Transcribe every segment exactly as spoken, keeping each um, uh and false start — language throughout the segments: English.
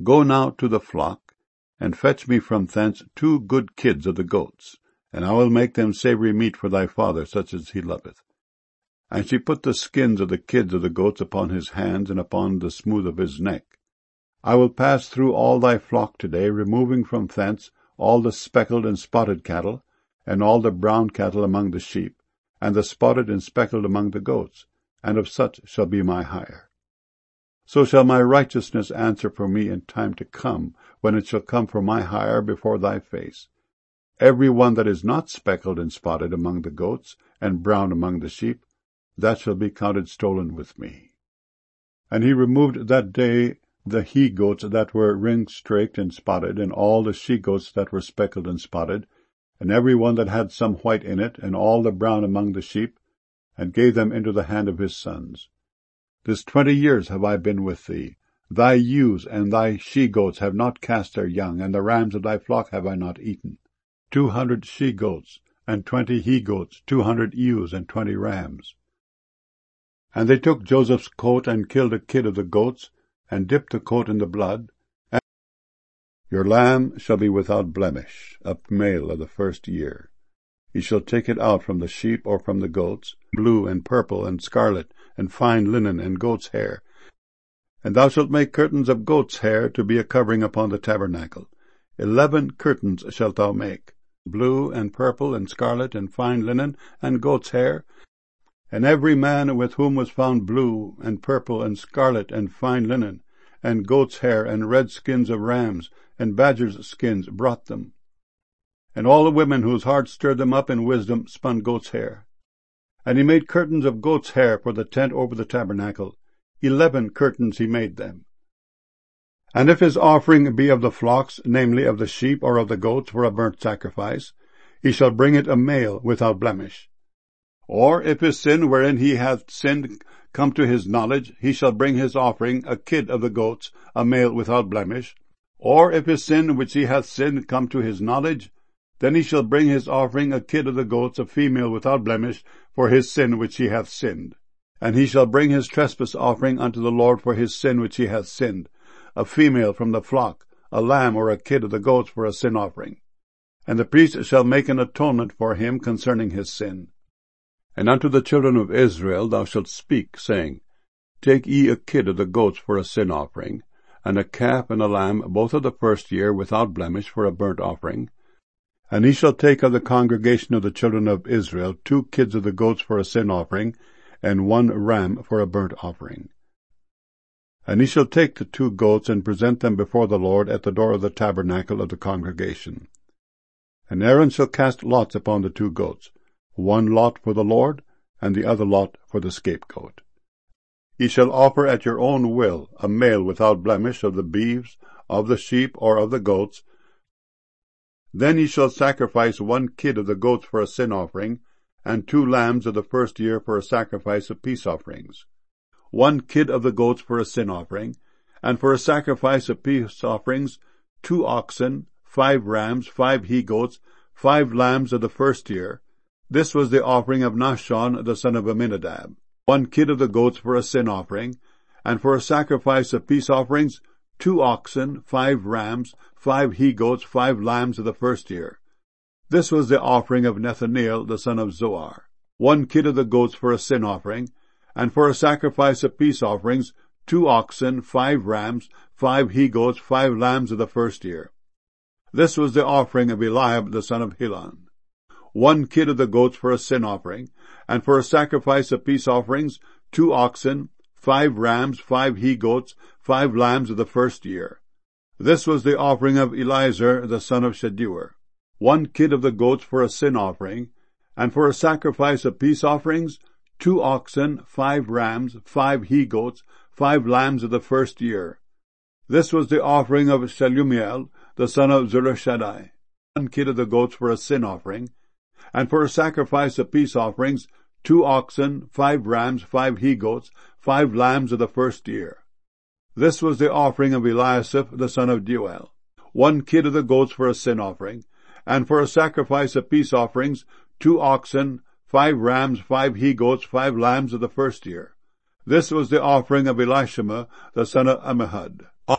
Go now to the flock, and fetch me from thence two good kids of the goats, and I will make them savory meat for thy father, such as he loveth. And she put the skins of the kids of the goats upon his hands and upon the smooth of his neck. I will pass through all thy flock today, removing from thence all the speckled and spotted cattle, and all the brown cattle among the sheep, and the spotted and speckled among the goats, and of such shall be my hire. So shall my righteousness answer for me in time to come, when it shall come for my hire before thy face. Every one that is not speckled and spotted among the goats, and brown among the sheep, that shall be counted stolen with me. And he removed that day the he-goats that were ring-straked and spotted, and all the she-goats that were speckled and spotted, and every one that had some white in it, and all the brown among the sheep, and gave them into the hand of his sons. This twenty years have I been with thee. Thy ewes and thy she-goats have not cast their young, and the rams of thy flock have I not eaten. Two hundred she-goats, and twenty he-goats, two hundred ewes, and twenty rams. And they took Joseph's coat, and killed a kid of the goats, and dipped the coat in the blood. And your lamb shall be without blemish, a male of the first year. Ye shall take it out from the sheep or from the goats, blue and purple and scarlet, and fine linen and goat's hair. And thou shalt make curtains of goat's hair to be a covering upon the tabernacle. Eleven curtains shalt thou make, blue and purple and scarlet and fine linen and goat's hair. And every man with whom was found blue and purple and scarlet and fine linen, and goat's hair and red skins of rams and badgers' skins brought them. And all the women whose hearts stirred them up in wisdom spun goat's hair. And he made curtains of goat's hair for the tent over the tabernacle. Eleven curtains he made them. And if his offering be of the flocks, namely of the sheep or of the goats for a burnt sacrifice, he shall bring it a male without blemish. Or if his sin wherein he hath sinned come to his knowledge, he shall bring his offering a kid of the goats, a male without blemish. Or if his sin which he hath sinned come to his knowledge, then he shall bring his offering a kid of the goats, a female without blemish, for his sin which he hath sinned. And he shall bring his trespass offering unto the Lord for his sin which he hath sinned, a female from the flock, a lamb or a kid of the goats for a sin offering. And the priest shall make an atonement for him concerning his sin. And unto the children of Israel thou shalt speak, saying, Take ye a kid of the goats for a sin offering, and a calf and a lamb both of the first year without blemish for a burnt offering. And he shall take of the congregation of the children of Israel two kids of the goats for a sin offering, and one ram for a burnt offering. And he shall take the two goats and present them before the Lord at the door of the tabernacle of the congregation. And Aaron shall cast lots upon the two goats, one lot for the Lord, and the other lot for the scapegoat. Ye shall offer at your own will a male without blemish of the beeves, of the sheep, or of the goats. Then ye shall sacrifice one kid of the goats for a sin offering, and two lambs of the first year for a sacrifice of peace offerings. One kid of the goats for a sin offering, and for a sacrifice of peace offerings, two oxen, five rams, five he-goats, five lambs of the first year. This was the offering of Nahshon the son of Amminadab. One kid of the goats for a sin offering, and for a sacrifice of peace offerings, two oxen, five rams, five he-goats, five lambs of the first year. This was the offering of Nethaneel the son of Zoar. One kid of the goats for a sin offering, and for a sacrifice of peace offerings, two oxen, five rams, five he-goats, five lambs of the first year. This was the offering of Eliab the son of Helon. One kid of the goats for a sin offering, and for a sacrifice of peace offerings, two oxen, five rams, five he-goats, five lambs of the first year. This was the offering of Eliezer the son of Shedeur. One kid of the goats for a sin offering, and for a sacrifice of peace offerings, two oxen, five rams, five he-goats, five lambs of the first year. This was the offering of Shelumiel the son of Zurishaddai. One kid of the goats for a sin offering, and for a sacrifice of peace offerings, two oxen, five rams, five he-goats, five lambs of the first year. This was the offering of Eliasaph the son of Deuel. One kid of the goats for a sin offering, and for a sacrifice of peace offerings, two oxen, five rams, five he-goats, five lambs of the first year. This was the offering of Elishama the son of Ammihud.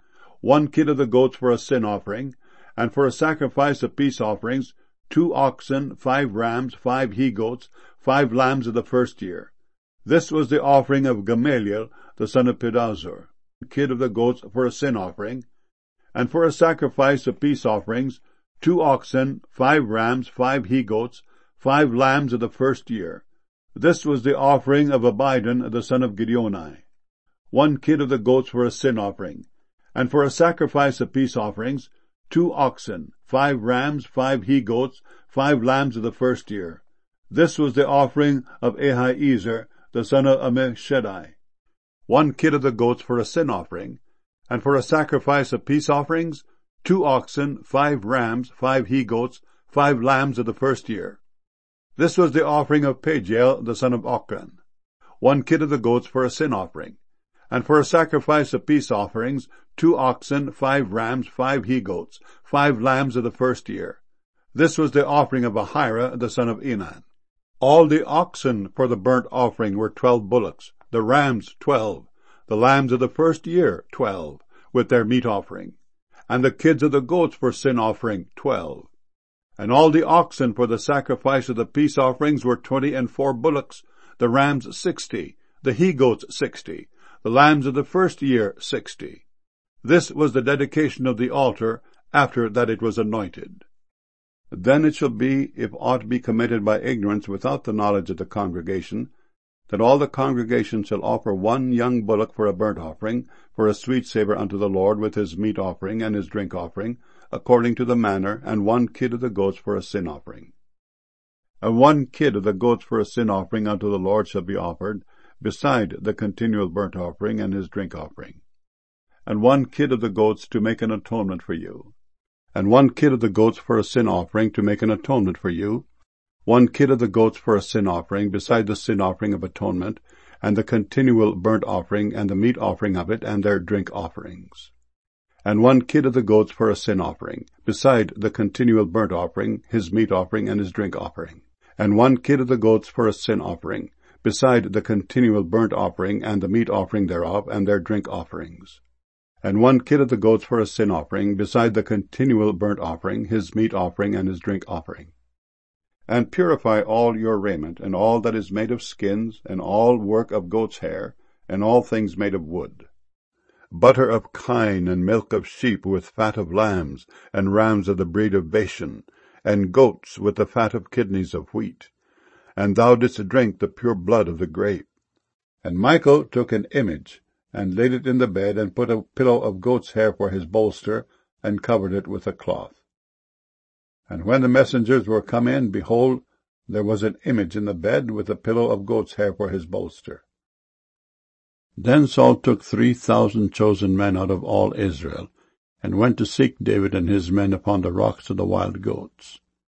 one kid of the goats for a sin offering, and for a sacrifice of peace offerings, two oxen, five rams, five he-goats, five lambs of the first year. This was the offering of Gamaliel, the son of Pedahzur, kid of the goats for a sin offering, and for a sacrifice of peace offerings, two oxen, five rams, five he-goats, five lambs of the first year. This was the offering of Abidan, the son of Gideoni, one kid of the goats for a sin offering, and for a sacrifice of peace offerings, two oxen, five rams, five he-goats, five lambs of the first year. This was the offering of Ahiezer, the son of Ammishaddai, one kid of the goats for a sin offering, and for a sacrifice of peace offerings, two oxen, five rams, five he-goats, five lambs of the first year. This was the offering of Pagiel, the son of Ochran, one kid of the goats for a sin offering, and for a sacrifice of peace offerings, two oxen, five rams, five he-goats, five lambs of the first year. This was the offering of Ahira, the son of Enan. All the oxen for the burnt offering were twelve bullocks, the rams twelve, the lambs of the first year twelve, with their meat offering, and the kids of the goats for sin offering twelve. And all the oxen for the sacrifice of the peace offerings were twenty and four bullocks, the rams sixty, the he-goats sixty, the lambs of the first year sixty. This was the dedication of the altar, after that it was anointed. Then it shall be, if aught be committed by ignorance without the knowledge of the congregation, that all the congregation shall offer one young bullock for a burnt offering, for a sweet savour unto the Lord, with his meat offering and his drink offering, according to the manner, and one kid of the goats for a sin offering. And one kid of the goats for a sin offering unto the Lord shall be offered, beside the continual burnt offering and his drink offering. And one kid of the goats to make an atonement for you. And one kid of the goats for a sin offering to make an atonement for you. One kid of the goats for a sin offering, beside the sin offering of atonement, and the continual burnt offering, and the meat offering of it, and their drink offerings. And one kid of the goats for a sin offering, beside the continual burnt offering, his meat offering, and his drink offering. And one kid of the goats for a sin offering, beside the continual burnt offering, and the meat offering thereof, and their drink offerings. And one kid of the goats for a sin offering, beside the continual burnt offering, his meat offering, and his drink offering. And purify all your raiment, and all that is made of skins, and all work of goat's hair, and all things made of wood. Butter of kine, and milk of sheep, with fat of lambs, and rams of the breed of Bashan, and goats with the fat of kidneys of wheat. And thou didst drink the pure blood of the grape. And Michael took an image, and laid it in the bed, and put a pillow of goat's hair for his bolster, and covered it with a cloth. And when the messengers were come in, behold, there was an image in the bed, with a pillow of goat's hair for his bolster. Then Saul took three thousand chosen men out of all Israel, and went to seek David and his men upon the rocks of the wild goats.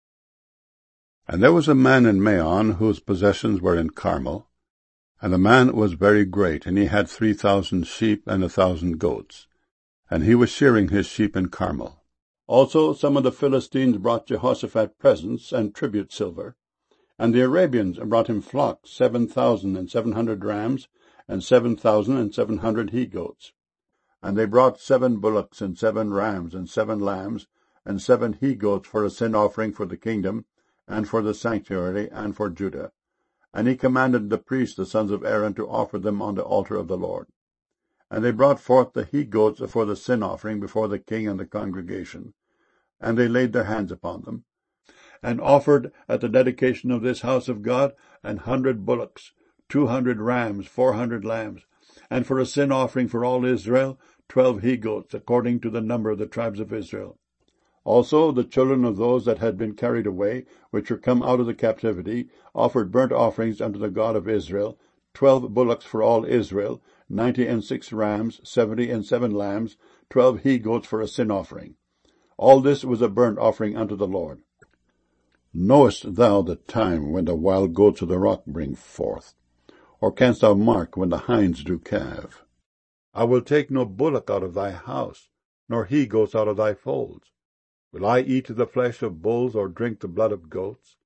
And there was a man in Maon, whose possessions were in Carmel, and the man was very great, and he had three thousand sheep and a thousand goats, and he was shearing his sheep in Carmel. Also some of the Philistines brought Jehoshaphat presents and tribute silver, and the Arabians brought him flocks, seven thousand and seven hundred rams, and seven thousand and seven hundred he-goats. And they brought seven bullocks, and seven rams, and seven lambs, and seven he-goats for a sin offering for the kingdom, and for the sanctuary, and for Judah. And he commanded the priests, the sons of Aaron, to offer them on the altar of the Lord. And they brought forth the he-goats for the sin offering before the king and the congregation, and they laid their hands upon them, and offered at the dedication of this house of God an hundred bullocks, two hundred rams, four hundred lambs, and for a sin offering for all Israel, twelve he-goats, according to the number of the tribes of Israel. Also the children of those that had been carried away, which were come out of the captivity, offered burnt offerings unto the God of Israel, twelve bullocks for all Israel, ninety and six rams, seventy and seven lambs, twelve he-goats for a sin offering. All this was a burnt offering unto the Lord. Knowest thou the time when the wild goats of the rock bring forth? Or canst thou mark when the hinds do calve? I will take no bullock out of thy house, nor he-goats out of thy folds. Will I eat the flesh of bulls, or drink the blood of goats?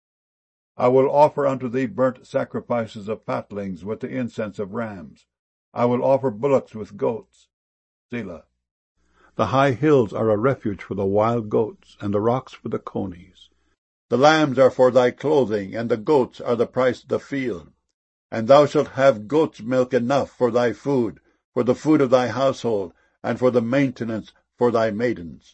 I will offer unto thee burnt sacrifices of fatlings with the incense of rams. I will offer bullocks with goats. Selah. The high hills are a refuge for the wild goats, and the rocks for the conies. The lambs are for thy clothing, and the goats are the price of the field. And thou shalt have goat's milk enough for thy food, for the food of thy household, and for the maintenance for thy maidens.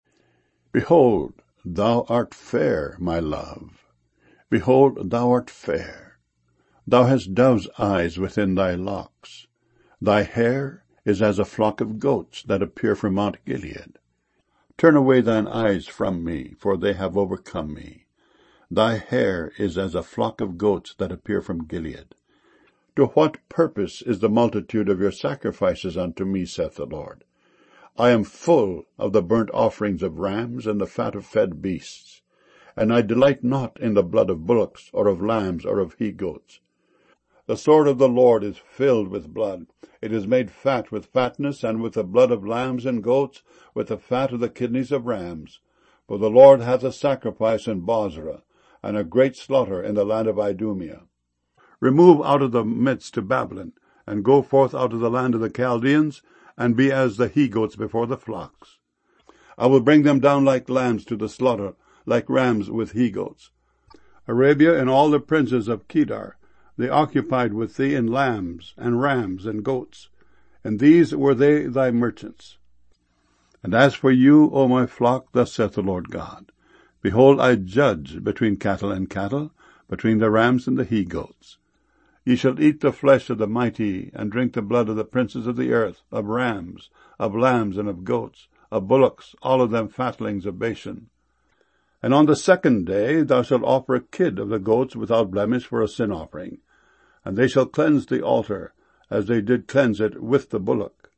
Behold, thou art fair, my love. Behold, thou art fair. Thou hast dove's eyes within thy locks. Thy hair is as a flock of goats that appear from Mount Gilead. Turn away thine eyes from me, for they have overcome me. Thy hair is as a flock of goats that appear from Gilead. To what purpose is the multitude of your sacrifices unto me, saith the Lord? I am full of the burnt offerings of rams and the fat of fed beasts, and I delight not in the blood of bullocks, or of lambs, or of he-goats. The sword of the Lord is filled with blood. It is made fat with fatness, and with the blood of lambs and goats, with the fat of the kidneys of rams. For the Lord hath a sacrifice in Bozrah, and a great slaughter in the land of Idumea. Remove out of the midst to Babylon, and go forth out of the land of the Chaldeans, and be as the he-goats before the flocks. I will bring them down like lambs to the slaughter, like rams with he-goats. Arabia and all the princes of Kedar, they occupied with thee in lambs, and rams, and goats, and these were they thy merchants. And as for you, O my flock, thus saith the Lord God, behold, I judge between cattle and cattle, between the rams and the he-goats. Ye shall eat the flesh of the mighty, and drink the blood of the princes of the earth, of rams, of lambs, and of goats, of bullocks, all of them fatlings of Bashan. And on the second day thou shalt offer a kid of the goats without blemish for a sin offering, and they shall cleanse the altar, as they did cleanse it with the bullock.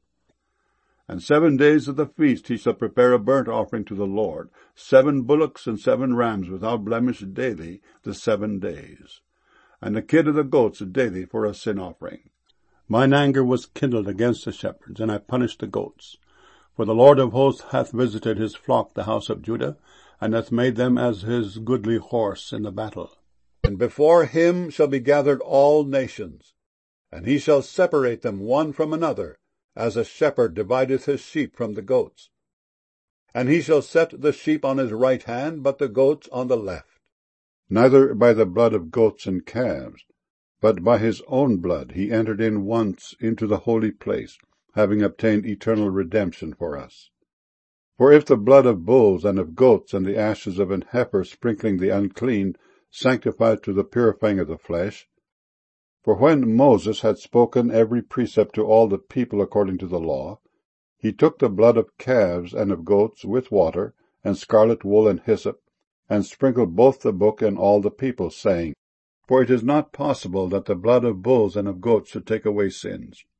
And seven days of the feast he shall prepare a burnt offering to the Lord, seven bullocks and seven rams without blemish daily, the seven days, and the kid of the goats daily for a sin offering. Mine anger was kindled against the shepherds, and I punished the goats. For the Lord of hosts hath visited his flock, the house of Judah, and hath made them as his goodly horse in the battle. And before him shall be gathered all nations, and he shall separate them one from another, as a shepherd divideth his sheep from the goats. And he shall set the sheep on his right hand, but the goats on the left. Neither by the blood of goats and calves, but by his own blood he entered in once into the holy place, having obtained eternal redemption for us. For if the blood of bulls and of goats and the ashes of an heifer sprinkling the unclean sanctified to the purifying of the flesh, for when Moses had spoken every precept to all the people according to the law, he took the blood of calves and of goats with water, and scarlet wool and hyssop, and sprinkled both the book and all the people, saying, For it is not possible that the blood of bulls and of goats should take away sins.